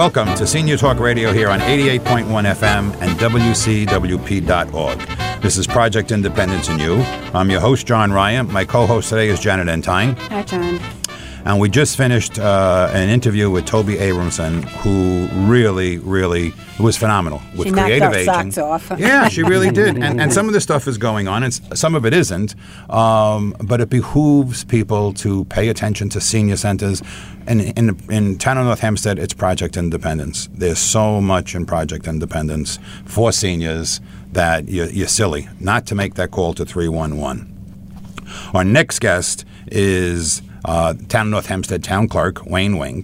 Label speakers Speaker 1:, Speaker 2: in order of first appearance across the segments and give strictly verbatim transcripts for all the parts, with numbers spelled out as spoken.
Speaker 1: Welcome to Senior Talk Radio here on eighty-eight point one F M and W C W P dot org. This is Project Independence and You. I'm your host, John Ryan. My co-host today is Janet Entine.
Speaker 2: Hi, John.
Speaker 1: And we just finished uh, an interview with Toby Abramson, who really, really was phenomenal with
Speaker 2: she
Speaker 1: creative
Speaker 2: knocked our
Speaker 1: aging.
Speaker 2: Socks off.
Speaker 1: Yeah, she really did. And, and some of this stuff is going on, and some of it isn't. Um, but it behooves people to pay attention to senior centers. And in, in town of North Hempstead, it's Project Independence. There's so much in Project Independence for seniors that you're, you're silly not to make that call to three one one. Our next guest is uh, town of North Hempstead town clerk, Wayne Wink.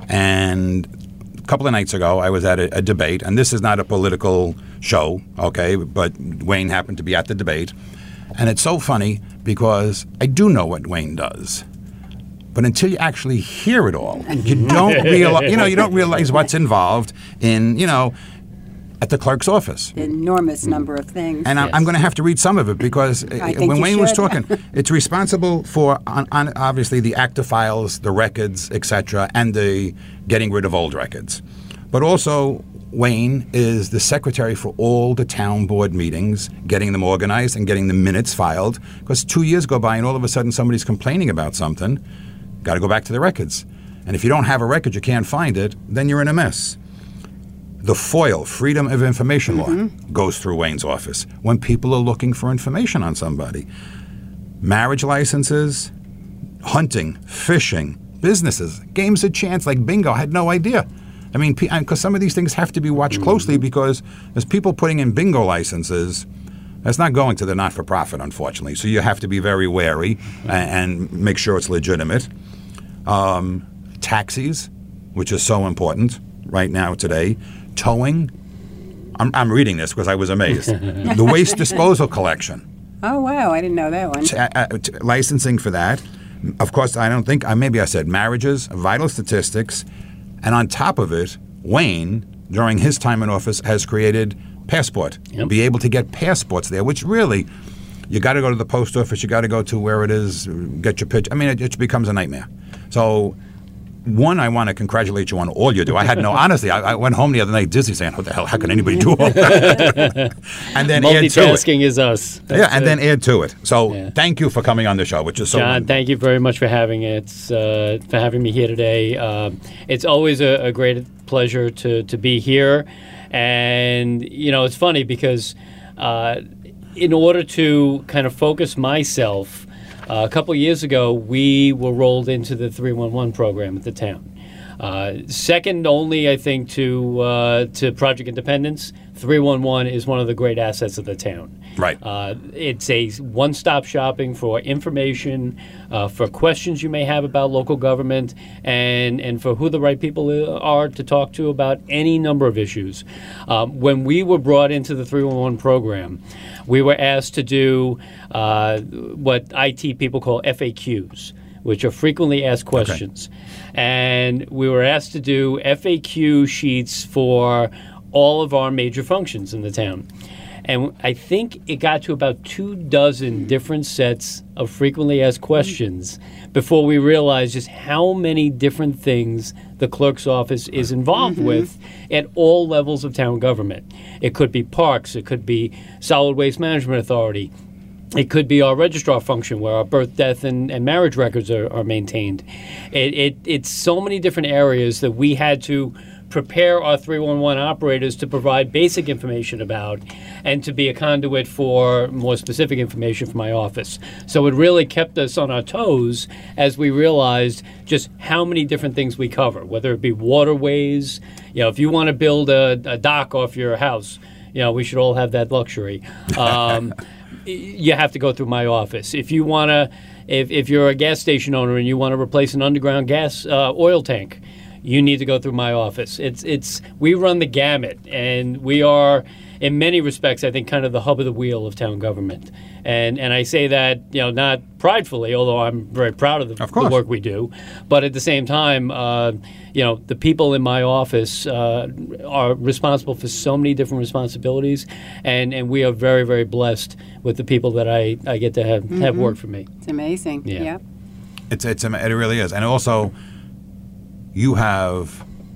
Speaker 1: And a couple of nights ago, I was at a, a debate, and this is not a political show, okay, but Wayne happened to be at the debate. And it's so funny because I do know what Wayne does. But until you actually hear it all, you don't realize, you know, you don't realize what's involved in, you know, at the clerk's office.
Speaker 2: The enormous number of things.
Speaker 1: And I'm, I'm going to have to read some of it because
Speaker 2: I think
Speaker 1: when
Speaker 2: you
Speaker 1: Wayne was
Speaker 2: should.
Speaker 1: talking, it's responsible for on, on obviously the active files, the records, et cetera, and the getting rid of old records. But also, Wayne is the secretary for all the town board meetings, getting them organized and getting the minutes filed. Because two years go by and all of a sudden somebody's complaining about something. Got to go back to the records. And if you don't have a record, you can't find it, then you're in a mess. The FOIL, Freedom of Information
Speaker 2: Mm-hmm.
Speaker 1: Law, goes through Wayne's office when people are looking for information on somebody. Marriage licenses, hunting, fishing, businesses, games of chance like bingo. I had no idea. I mean, because some of these things have to be watched
Speaker 2: Mm-hmm.
Speaker 1: closely because there's people putting in bingo licenses. That's not going to the not-for-profit, unfortunately. So you have to be very wary and, and make sure it's legitimate. Um, taxis, which is so important right now today. Towing. I'm, I'm reading this because I was amazed. The waste disposal collection.
Speaker 2: Oh, wow. I didn't know that one.
Speaker 1: T- uh, t- licensing for that. Of course, I don't think, uh, maybe I said marriages, vital statistics. And on top of it, Wayne, during his time in office, has created Passport.
Speaker 3: Yep.
Speaker 1: Be able to get passports there, which really, you got to go to the post office, you got to go to where it is, get your picture. I mean, it, it becomes a nightmare. So, one, I want to congratulate you on all you do. I had no, honestly, I, I went home the other night dizzy saying, what the hell, how can anybody do all that? And then add to it.
Speaker 3: Multitasking is us. That's
Speaker 1: yeah, and
Speaker 3: it.
Speaker 1: then add to it. So,
Speaker 3: Yeah.
Speaker 1: thank you for coming on the show, which is so
Speaker 3: John,
Speaker 1: wonderful.
Speaker 3: thank you very much for having it. It's, uh, for having me here today. Um, it's always a, a great pleasure to, to be here. And, you know, it's funny because uh, in order to kind of focus myself, uh, a couple of years ago, we were rolled into the three one one program at the town. Uh, second only, I think, to uh, to Project Independence, three one one is one of the great assets of the town.
Speaker 1: Right.
Speaker 3: Uh, it's a one-stop shopping for information, uh, for questions you may have about local government, and, and for who the right people are to talk to about any number of issues. Um, when we were brought into the three one one program, we were asked to do uh, what I T people call F A Qs, which are frequently asked questions. Okay. And we were asked to do F A Q sheets for all of our major functions in the town. And I think it got to about two dozen different sets of frequently asked questions before we realized just how many different things the clerk's office is involved mm-hmm. with at all levels of town government. It could be parks, it could be Solid Waste Management Authority, it could be our registrar function where our birth, death, and, and marriage records are, are maintained. It, it, it's so many different areas that we had to prepare our three one one operators to provide basic information about and to be a conduit for more specific information from my office. So it really kept us on our toes as we realized just how many different things we cover, whether it be waterways. You know, if you want to build a, a dock off your house, you know, we should all have that luxury. Um, you have to go through my office. If you want to, if, if you're a gas station owner and you want to replace an underground gas uh, oil tank, you need to go through my office. It's it's we run the gamut, and we are, in many respects, I think, kind of the hub of the wheel of town government. And and I say that, you know, not pridefully, although I'm very proud of the,
Speaker 1: of
Speaker 3: the work we do. But at the same time, uh, you know, the people in my office uh, are responsible for so many different responsibilities, and, and we are very, very blessed with the people that I, I get to have, mm-hmm. have work for me.
Speaker 2: It's amazing.
Speaker 3: Yeah.
Speaker 2: Yep.
Speaker 1: It's it's it really is, and also you have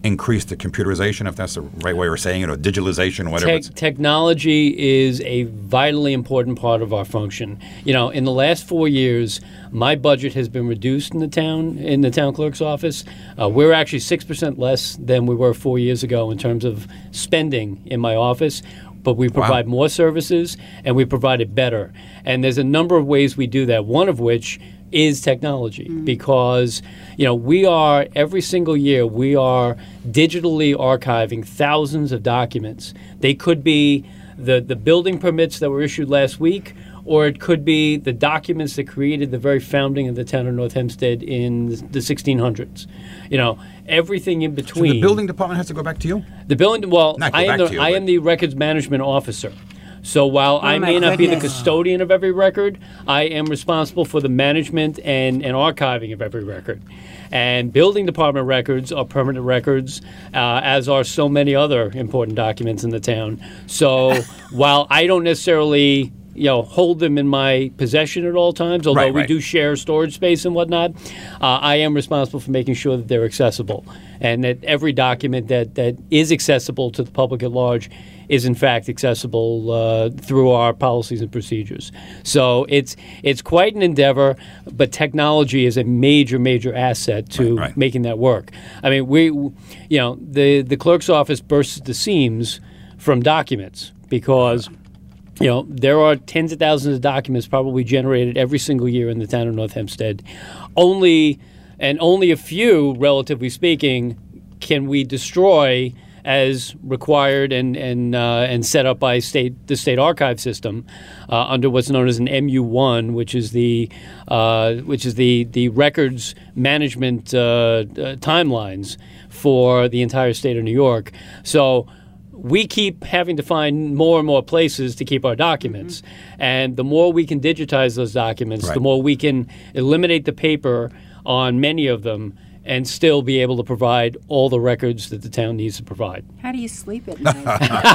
Speaker 1: increase the computerization, if that's the right way of saying it, or digitalization, whatever.
Speaker 3: Tech,
Speaker 1: it's,
Speaker 3: technology is a vitally important part of our function. You know, in the last four years, my budget has been reduced in the town, in the town clerk's office. Uh, we're actually six percent less than we were four years ago in terms of spending in my office. But we provide wow. more services, and we provide it better. And there's a number of ways we do that, one of which is technology, mm-hmm. because, you know, we are, every single year, we are digitally archiving thousands of documents. They could be the, the building permits that were issued last week, or it could be the documents that created the very founding of the town of North Hempstead in the sixteen hundreds. You know, everything in between.
Speaker 1: So the building department has to go back to you?
Speaker 3: The building, well,
Speaker 1: Not go
Speaker 3: I am
Speaker 1: back
Speaker 3: the
Speaker 1: to you,
Speaker 3: I
Speaker 1: but-
Speaker 3: am the records management officer. So while I
Speaker 2: my
Speaker 3: may not be the
Speaker 2: goodness.
Speaker 3: custodian of every record, I am responsible for the management and, and archiving of every record. And building department records are permanent records, uh, as are so many other important documents in the town. So while I don't necessarily, you know, hold them in my possession at all times, although
Speaker 1: Right,
Speaker 3: we
Speaker 1: right.
Speaker 3: do share storage space and whatnot, uh, I am responsible for making sure that they're accessible, and that every document that, that is accessible to the public at large is in fact accessible uh, through our policies and procedures. So it's it's quite an endeavor, but technology is a major, major asset to
Speaker 1: Right, right.
Speaker 3: making that work. I mean, we, you know, the, the clerk's office bursts at the seams from documents because, you know, there are tens of thousands of documents probably generated every single year in the town of North Hempstead. Only, and only a few, relatively speaking, can we destroy as required and and uh, and set up by state the state archive system uh, under what's known as an M U one, which is the uh, which is the the records management uh, uh, timelines for the entire state of New York. So we keep having to find more and more places to keep our documents. Mm-hmm. And the more we can digitize those documents,
Speaker 1: Right.
Speaker 3: the more we can eliminate the paper on many of them and still be able to provide all the records that the town needs to provide.
Speaker 2: How do you sleep at night?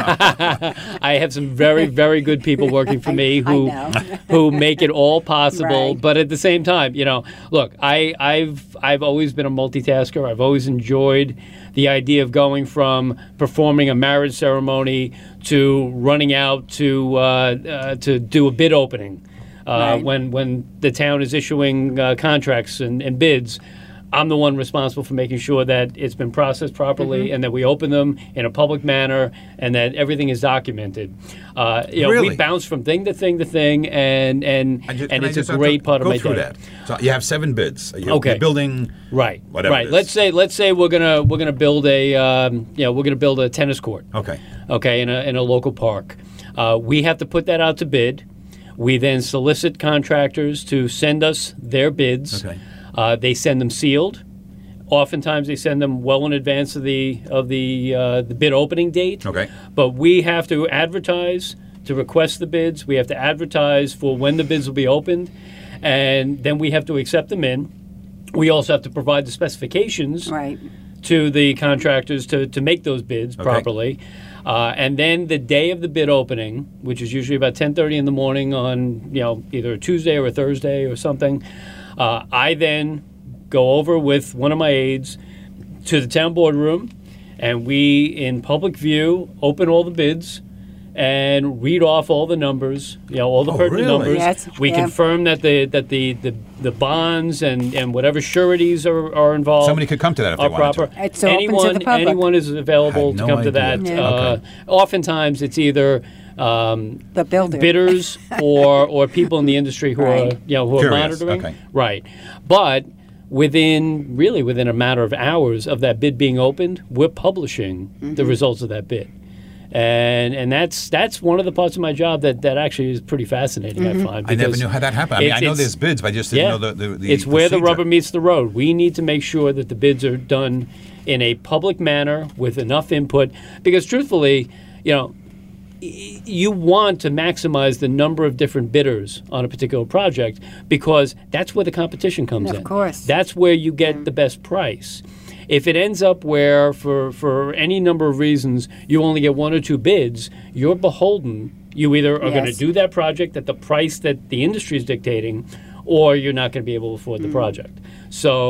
Speaker 3: I have some very, very good people working for me
Speaker 2: I
Speaker 3: who
Speaker 2: know.
Speaker 3: who make it all possible.
Speaker 2: Right.
Speaker 3: But at the same time, you know, look, I, I've I've always been a multitasker. I've always enjoyed the idea of going from performing a marriage ceremony to running out to uh, uh, to do a bid opening uh,
Speaker 2: Right.
Speaker 3: when when the town is issuing uh, contracts and, and bids. I'm the one responsible for making sure that it's been processed properly
Speaker 2: Mm-hmm.
Speaker 3: and that we open them in a public manner and that everything is documented. Uh, you know,
Speaker 1: Really?
Speaker 3: we bounce from thing to thing to thing, and and
Speaker 1: I ju-
Speaker 3: and
Speaker 1: can I
Speaker 3: it's a
Speaker 1: just have
Speaker 3: great
Speaker 1: to
Speaker 3: part of
Speaker 1: go
Speaker 3: my
Speaker 1: through
Speaker 3: day.
Speaker 1: that. So you have seven bids. You're,
Speaker 3: Okay.
Speaker 1: You're building
Speaker 3: Right,
Speaker 1: whatever
Speaker 3: right.
Speaker 1: it is.
Speaker 3: Let's say let's say we're gonna we're gonna build a um, you know we're gonna build a tennis court.
Speaker 1: Okay.
Speaker 3: Okay, in a in a local park. Uh, we have to put that out to bid. We then solicit contractors to send us their bids.
Speaker 1: Okay.
Speaker 3: Uh, they send them sealed. Oftentimes, they send them well in advance of the of the uh, the bid opening date.
Speaker 1: Okay.
Speaker 3: But we have to advertise to request the bids. We have to advertise for when the bids will be opened, and then we have to accept them in. We also have to provide the specifications
Speaker 2: Right.
Speaker 3: to the contractors to, to make those bids
Speaker 1: Okay.
Speaker 3: properly. Uh, and then the day of the bid opening, which is usually about ten thirty in the morning on, you know, either a Tuesday or a Thursday or something, uh, I then go over with one of my aides to the town boardroom, and we, in public view, open all the bids and read off all the numbers, you know, all the
Speaker 1: Oh,
Speaker 3: pertinent
Speaker 1: really?
Speaker 3: numbers.
Speaker 2: Yes,
Speaker 3: We
Speaker 2: yeah.
Speaker 3: confirm that the that the, the, the bonds and, and whatever sureties are, are involved
Speaker 1: Somebody could come to that if they
Speaker 3: are
Speaker 1: wanted
Speaker 3: proper.
Speaker 1: to.
Speaker 2: It's open to
Speaker 3: anyone,
Speaker 2: the public.
Speaker 3: anyone is available
Speaker 1: I had
Speaker 3: to
Speaker 1: no
Speaker 3: come to that.
Speaker 1: idea.
Speaker 2: Yeah.
Speaker 3: Uh,
Speaker 1: Okay.
Speaker 3: Oftentimes, it's either um,
Speaker 2: The builder.
Speaker 3: bidders or or people in the industry who
Speaker 2: Right.
Speaker 3: are you know who are
Speaker 1: Curious,
Speaker 3: monitoring.
Speaker 1: okay.
Speaker 3: Right, but within really within a matter of hours of that bid being opened, we're publishing
Speaker 2: Mm-hmm.
Speaker 3: the results of that bid. And and that's that's one of the parts of my job that, that actually is pretty fascinating.
Speaker 2: Mm-hmm.
Speaker 3: I find.
Speaker 1: I never
Speaker 3: because
Speaker 1: knew how that happened. I mean,
Speaker 3: it's-
Speaker 1: I know
Speaker 3: it's-
Speaker 1: there's bids, but I just didn't
Speaker 3: yeah,
Speaker 1: know the, the, the
Speaker 3: it's where the
Speaker 1: procedure.
Speaker 3: rubber meets the road. We need to make sure that the bids are done in a public manner with enough input, because truthfully, you know, y- you want to maximize the number of different bidders on a particular project because that's where the competition comes
Speaker 2: Of
Speaker 3: in.
Speaker 2: course.
Speaker 3: That's where you get the best price. If it ends up where, for, for any number of reasons, you only get one or two bids, you're beholden. You either are going to
Speaker 2: Yes.
Speaker 3: do that project at the price that the industry is dictating, or you're not going to be able to afford the project. So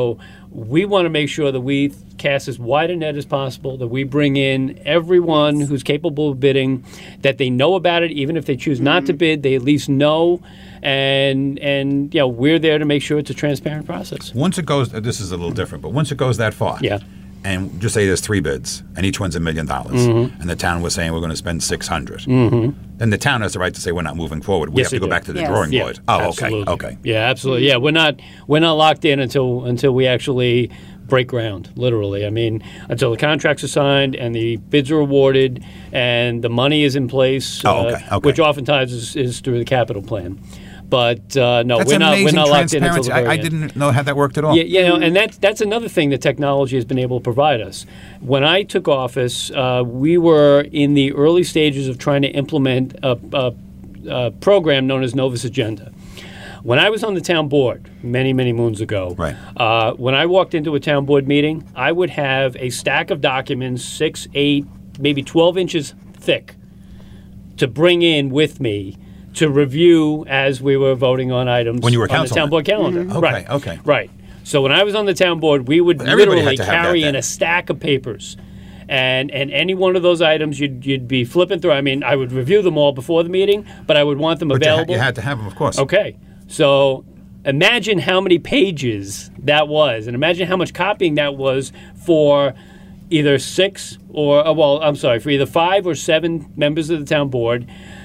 Speaker 3: we want to make sure that we cast as wide a net as possible, that we bring in everyone who's capable of bidding, that they know about it, even if they choose not to bid, they at least know, and and you know, we're there to make sure it's a transparent process.
Speaker 1: Once it goes, this is a little different, but once it goes that far,
Speaker 3: Yeah.
Speaker 1: and just say there's three bids, and each one's a million dollars,
Speaker 3: Mm-hmm.
Speaker 1: and the town was saying we're going to spend six hundred, then the town has the right to say we're not moving forward. We
Speaker 3: Yes,
Speaker 1: have to
Speaker 3: they
Speaker 1: go
Speaker 3: do.
Speaker 1: back to the
Speaker 2: Yes.
Speaker 1: drawing
Speaker 3: Yeah,
Speaker 1: board. Oh,
Speaker 3: absolutely.
Speaker 1: okay, okay.
Speaker 3: Yeah, absolutely. Yeah, we're not we're not locked in until until we actually break ground. Literally, I mean, until the contracts are signed and the bids are awarded and the money is in place,
Speaker 1: Oh,
Speaker 3: uh,
Speaker 1: okay, okay.
Speaker 3: which oftentimes is, is through the capital plan. But uh, no,
Speaker 1: That's
Speaker 3: we're not we're
Speaker 1: amazing
Speaker 3: not locked in until
Speaker 1: transparency.
Speaker 3: the very
Speaker 1: I, I
Speaker 3: end.
Speaker 1: didn't know how that worked at all.
Speaker 3: Yeah, you know, and that's that's another thing that technology has been able to provide us. When I took office, uh, we were in the early stages of trying to implement a, a, a program known as Novus Agenda. When I was on the town board many, many moons ago,
Speaker 1: Right.
Speaker 3: uh, when I walked into a town board meeting, I would have a stack of documents, six, eight, maybe twelve inches thick, to bring in with me to review as we were voting on items
Speaker 1: When you were
Speaker 3: on the
Speaker 1: councilman.
Speaker 3: town board calendar.
Speaker 1: Okay,
Speaker 3: Right.
Speaker 1: okay.
Speaker 3: Right. So when I was on the town board, we would
Speaker 1: Everybody
Speaker 3: literally
Speaker 1: had to have that
Speaker 3: carry in
Speaker 1: then.
Speaker 3: a stack of papers. And and any one of those items you'd you'd be flipping through. I mean, I would review them all before the meeting, but I would want them
Speaker 1: But you, ha-
Speaker 3: available.
Speaker 1: you had to have them, of course.
Speaker 3: Okay. So imagine how many pages that was, and imagine how much copying that was for either six or, uh, well, I'm sorry, for either five or seven members of the town board,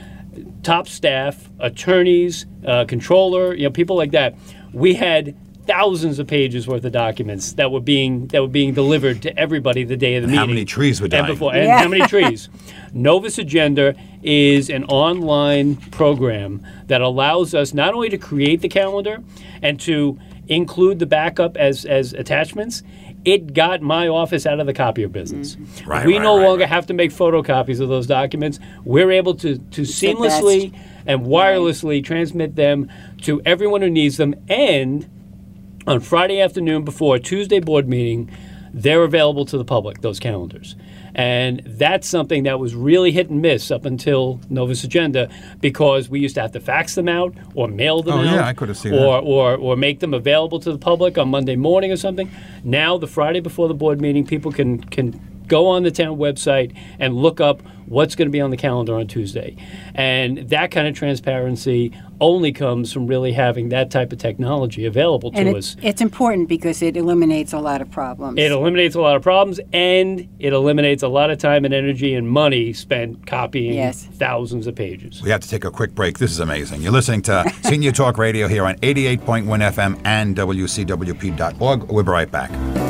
Speaker 3: top staff, attorneys, uh, controller, you know, people like that. We had thousands of pages worth of documents that were being that were being delivered to everybody the day of the
Speaker 1: And
Speaker 3: meeting.
Speaker 1: how many trees were
Speaker 3: And
Speaker 1: dying.
Speaker 3: before, and
Speaker 2: Yeah.
Speaker 3: how many trees? Novus Agenda is an online program that allows us not only to create the calendar and to include the backup as as attachments. It got my office out of the copier business.
Speaker 1: Right,
Speaker 3: we
Speaker 1: right,
Speaker 3: no
Speaker 1: right,
Speaker 3: longer
Speaker 1: right.
Speaker 3: have to make photocopies of those documents. We're able to, to seamlessly and wirelessly transmit them to everyone who needs them. And on Friday afternoon before a Tuesday board meeting, they're available to the public, those calendars. And that's something that was really hit and miss up until Novus Agenda, because we used to have to fax them out or mail them
Speaker 1: Oh,
Speaker 3: out.
Speaker 1: yeah, I could have seen
Speaker 3: or,
Speaker 1: that.
Speaker 3: Or, or make them available to the public on Monday morning or something. Now, the Friday before the board meeting, people can, can go on the town website and look up what's going to be on the calendar on Tuesday. And that kind of transparency only comes from really having that type of technology available to
Speaker 2: And it,
Speaker 3: us.
Speaker 2: it's important because it eliminates a lot of problems.
Speaker 3: It eliminates a lot of problems, and it eliminates a lot of time and energy and money spent copying
Speaker 2: Yes.
Speaker 3: thousands of pages.
Speaker 1: We have to take a quick break. This is amazing. You're listening to Senior Talk Radio here on eighty-eight point one F M and W C W P dot org. We'll be right back.